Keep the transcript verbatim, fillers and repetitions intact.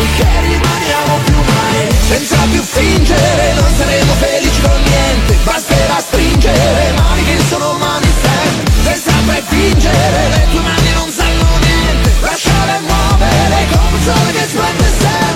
che rimaniamo più umani, senza più fingere, non saremo felici.